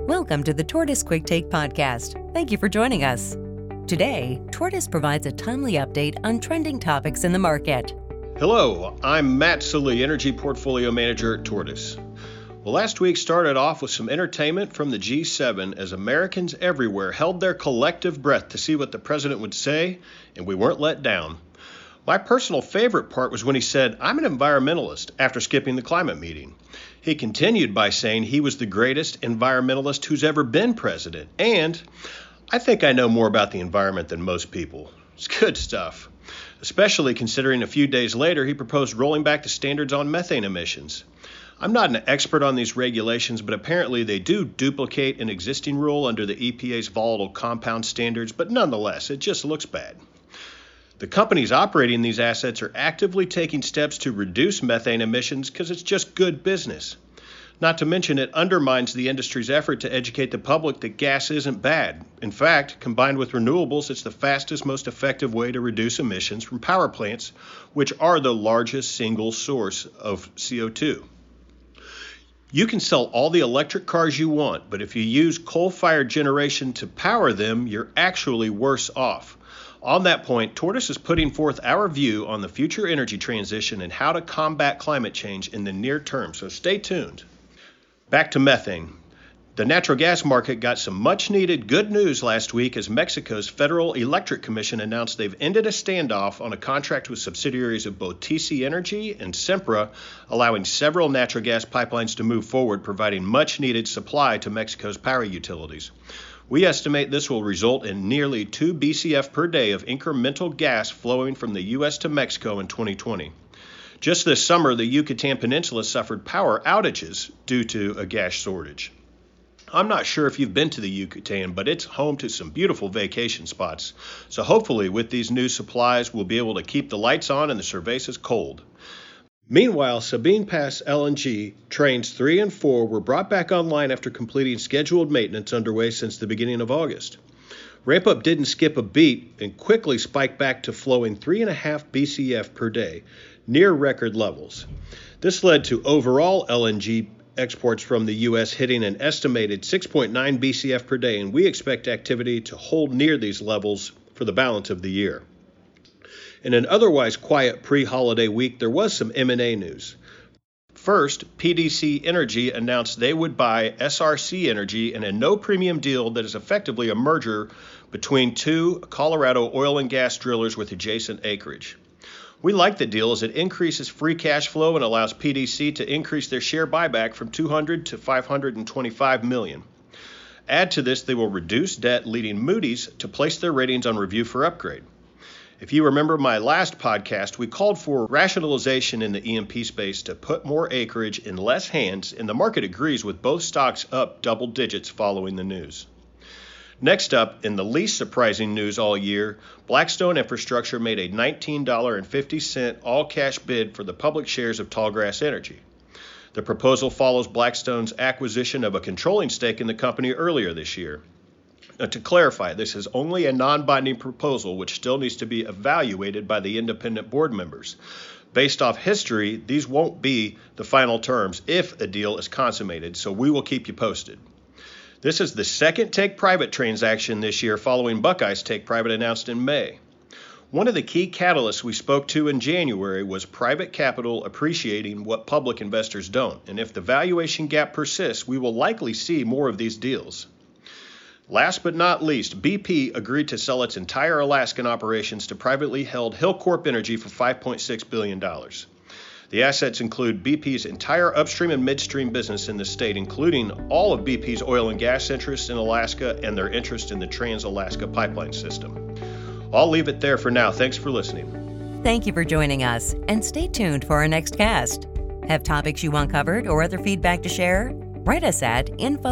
Welcome to the Tortoise Quick Take podcast. Thank you for joining us. Today, Tortoise provides a timely update on trending topics in the market. Hello, I'm Matt Sully, Energy Portfolio Manager at Tortoise. Well, last week started off with some entertainment from the G7 as Americans everywhere held their collective breath to see what the president would say, and we weren't let down. My personal favorite part was when he said, "I'm an environmentalist," after skipping the climate meeting. He continued by saying he was the greatest environmentalist who's ever been president, and I think I know more about the environment than most people. It's good stuff, especially considering a few days later he proposed rolling back the standards on methane emissions. I'm not an expert on these regulations, but apparently they do duplicate an existing rule under the EPA's volatile compound standards, but nonetheless, it just looks bad. The companies operating these assets are actively taking steps to reduce methane emissions because it's just good business. Not to mention it undermines the industry's effort to educate the public that gas isn't bad. In fact, combined with renewables, it's the fastest, most effective way to reduce emissions from power plants, which are the largest single source of CO2. You can sell all the electric cars you want, but if you use coal-fired generation to power them, you're actually worse off. On that point, Tortoise is putting forth our view on the future energy transition and how to combat climate change in the near term, so stay tuned. Back to methane. The natural gas market got some much-needed good news last week as Mexico's Federal Electric Commission announced they've ended a standoff on a contract with subsidiaries of both TC Energy and Sempra, allowing several natural gas pipelines to move forward, providing much-needed supply to Mexico's power utilities. We estimate this will result in nearly 2 BCF per day of incremental gas flowing from the U.S. to Mexico in 2020. Just this summer, the Yucatan Peninsula suffered power outages due to a gas shortage. I'm not sure if you've been to the Yucatan, but it's home to some beautiful vacation spots. So hopefully with these new supplies, we'll be able to keep the lights on and the cervezas cold. Meanwhile, Sabine Pass LNG trains 3 and 4 were brought back online after completing scheduled maintenance underway since the beginning of August. Ramp-up didn't skip a beat and quickly spiked back to flowing 3.5 BCF per day, near record levels. This led to overall LNG exports from the U.S. hitting an estimated 6.9 BCF per day, and we expect activity to hold near these levels for the balance of the year. In an otherwise quiet pre-holiday week, there was some M&A news. First, PDC Energy announced they would buy SRC Energy in a no-premium deal that is effectively a merger between two Colorado oil and gas drillers with adjacent acreage. We like the deal as it increases free cash flow and allows PDC to increase their share buyback from $200 to $525 million. Add to this, they will reduce debt, leading Moody's to place their ratings on review for upgrade. If you remember my last podcast, we called for rationalization in the E&P space to put more acreage in less hands, and the market agrees with both stocks up double digits following the news. Next up, in the least surprising news all year, Blackstone Infrastructure made a $19.50 all-cash bid for the public shares of Tallgrass Energy. The proposal follows Blackstone's acquisition of a controlling stake in the company earlier this year. Now, to clarify, this is only a non-binding proposal which still needs to be evaluated by the independent board members. Based off history, these won't be the final terms if a deal is consummated, so we will keep you posted. This is the second take-private transaction this year following Buckeye's take-private announced in May. One of the key catalysts we spoke to in January was private capital appreciating what public investors don't, and if the valuation gap persists, we will likely see more of these deals. Last but not least, BP agreed to sell its entire Alaskan operations to privately held Hilcorp Energy for $5.6 billion. The assets include BP's entire upstream and midstream business in the state, including all of BP's oil and gas interests in Alaska and their interest in the Trans-Alaska Pipeline System. I'll leave it there for now. Thanks for listening. Thank you for joining us, and stay tuned for our next cast. Have topics you want covered or other feedback to share? Write us at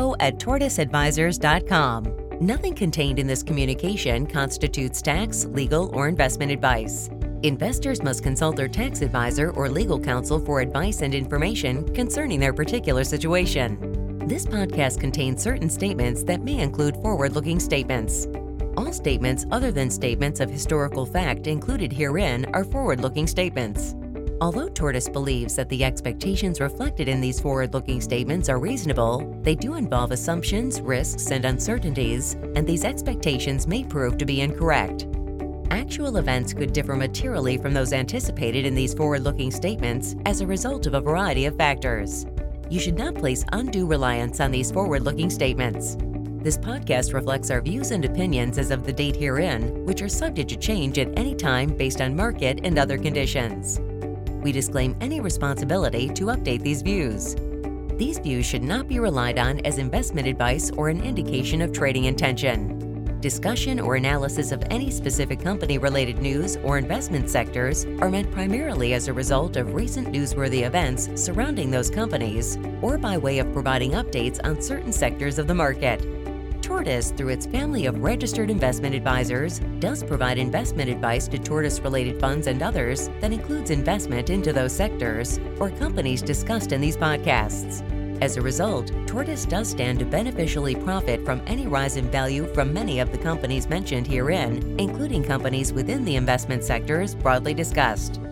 info@tortoiseadvisors.com. Nothing contained in this communication constitutes tax, legal, or investment advice. Investors must consult their tax advisor or legal counsel for advice and information concerning their particular situation. This podcast contains certain statements that may include forward-looking statements. All statements other than statements of historical fact included herein are forward-looking statements. Although Tortoise believes that the expectations reflected in these forward-looking statements are reasonable, they do involve assumptions, risks, and uncertainties, and these expectations may prove to be incorrect. Actual events could differ materially from those anticipated in these forward-looking statements as a result of a variety of factors. You should not place undue reliance on these forward-looking statements. This podcast reflects our views and opinions as of the date herein, which are subject to change at any time based on market and other conditions. We disclaim any responsibility to update these views. These views should not be relied on as investment advice or an indication of trading intention. Discussion or analysis of any specific company-related news or investment sectors are meant primarily as a result of recent newsworthy events surrounding those companies or by way of providing updates on certain sectors of the market. Tortoise, through its family of registered investment advisors, does provide investment advice to Tortoise-related funds and others that includes investment into those sectors or companies discussed in these podcasts. As a result, Tortoise does stand to beneficially profit from any rise in value from many of the companies mentioned herein, including companies within the investment sectors broadly discussed.